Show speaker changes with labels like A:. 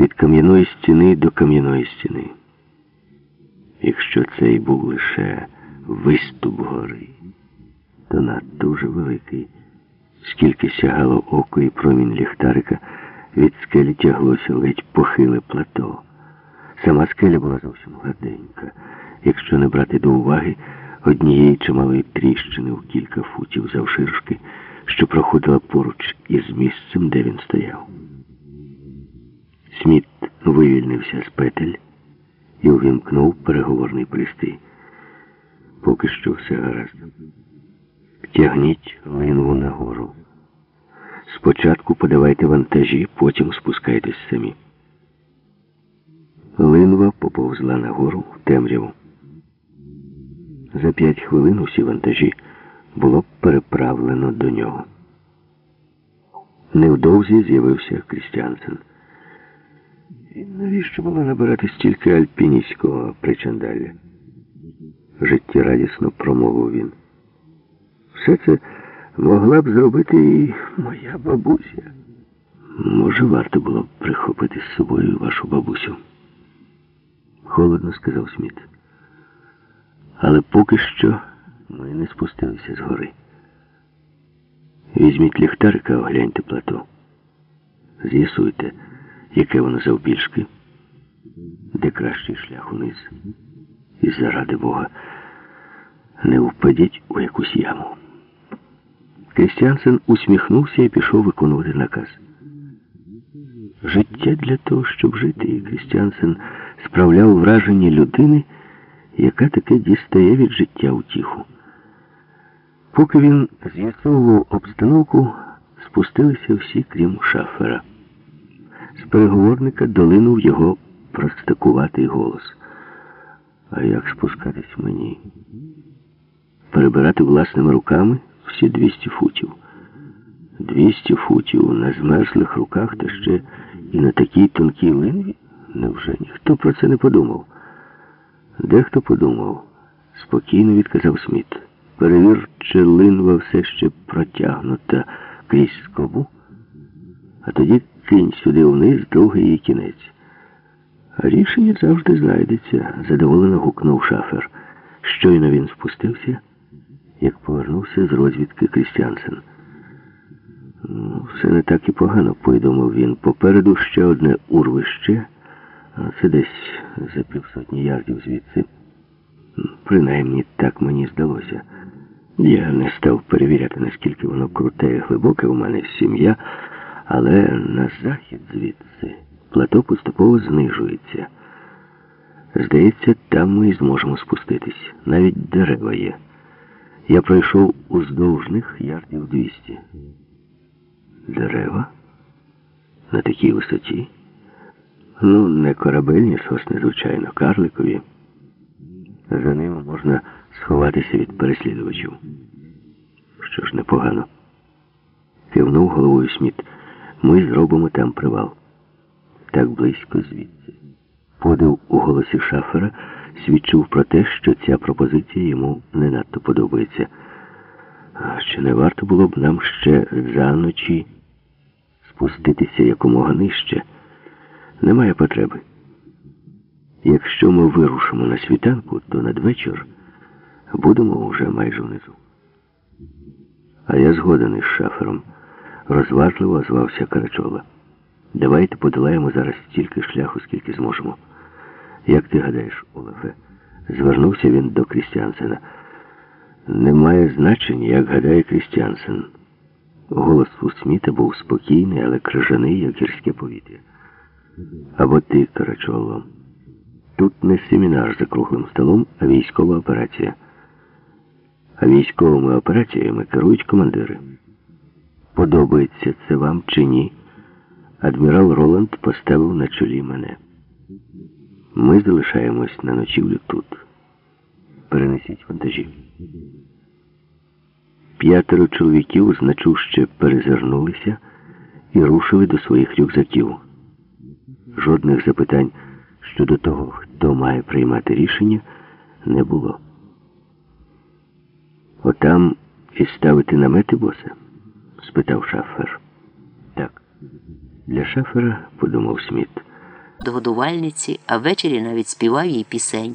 A: від кам'яної стіни до кам'яної стіни. Якщо це й був лише виступ гори, то надто вже великий. Скільки сягало око і промінь ліхтарика, від скелі тяглося ледь похиле плато. Сама скеля була зовсім гладенька, якщо не брати до уваги однієї чималої тріщини в кілька футів завширшки, що проходила поруч із місцем, де він стояв. Сміт вивільнився з петель і увімкнув переговорний пристрій. Поки що все гаразд. Тягніть линву нагору. Спочатку подавайте вантажі, потім спускайтесь самі. Линва поповзла нагору в темряву. За 5 хвилин усі вантажі було переправлено до нього. Невдовзі з'явився Крістіансен. І навіщо було набирати стільки альпіністського причандалля? Життєрадісно промовив він. Все це могла б зробити і моя бабуся. Може, варто було б прихопити з собою вашу бабусю? Холодно сказав Сміт. Але поки що ми не спустилися з гори. Візьміть ліхтарика, огляньте плато. З'ясуйте, яке воно завбільшки, де кращий шлях униз. І заради Бога, не впадіть у якусь яму. Крістіансен усміхнувся і пішов виконувати наказ. Життя для того, щоб жити, і Крістіансен справляв враження людини, яка таки дістає від життя утіху. Поки він з'ясовував обстановку, спустилися всі, крім Шафера. З переговорника долинув його простакуватий голос. А як спускатись мені? Перебирати власними руками всі 200 футів. 200 футів на змерзлих руках, та ще і на такій тонкій линві? Невже ніхто про це не подумав? Дехто подумав, спокійно відказав Сміт. Перевір, чи линва все ще протягнута крізь скобу, а тоді кинь сюди вниз довгий її кінець. А рішення завжди знайдеться, задоволено гукнув Шафер. Щойно він спустився, як повернувся з розвідки Крістіансен. Все не так і погано, повідомив він. Попереду ще одне урвище, це десь за 500 ярдів звідси. Принаймні, так мені здалося. Я не став перевіряти, наскільки воно круте і глибоке, у мене сім'я, але на захід звідси плато поступово знижується. Здається, там ми і зможемо спуститись. Навіть дерева є. Я пройшов уздовж них ярдів 200. Дерева? На такій висоті? Ну, не корабельні сосни, звичайно, карликові. За ними можна сховатися від переслідувачів. Що ж, непогано. Кивнув головою Сміт. Ми зробимо там привал. Так близько звідси. Подив у голосі Шафера свідчив про те, що ця пропозиція йому не надто подобається. Чи не варто було б нам ще за ночі спуститися якомога нижче? Немає потреби. Якщо ми вирушимо на світанку, то надвечір будемо вже майже внизу. А я згоден із Шафером, розважливо озвався Карачола. Давайте подолаємо зараз стільки шляху, скільки зможемо. Як ти гадаєш, Олафе? Звернувся він до Крістіансена. Немає значення, як гадає Крістіансен. Голос у Сміта був спокійний, але крижаний, як гірське повітря. Або ти, Карачоло. Тут не семінар за круглим столом, а військова операція. А військовими операціями керують командири. Подобається це вам чи ні? Адмірал Роланд поставив на чолі мене. Ми залишаємось на ночівлю тут. Перенесіть вантажі. 5 чоловіків значуще перезирнулися і рушили до своїх рюкзаків. Жодних запитань щодо того, хто має приймати рішення, не було. «Отам і ставити намети, босе?» – спитав Шафер. «Так». Для Шафера, подумав Сміт,
B: до годувальниці, а ввечері навіть співав їй пісень.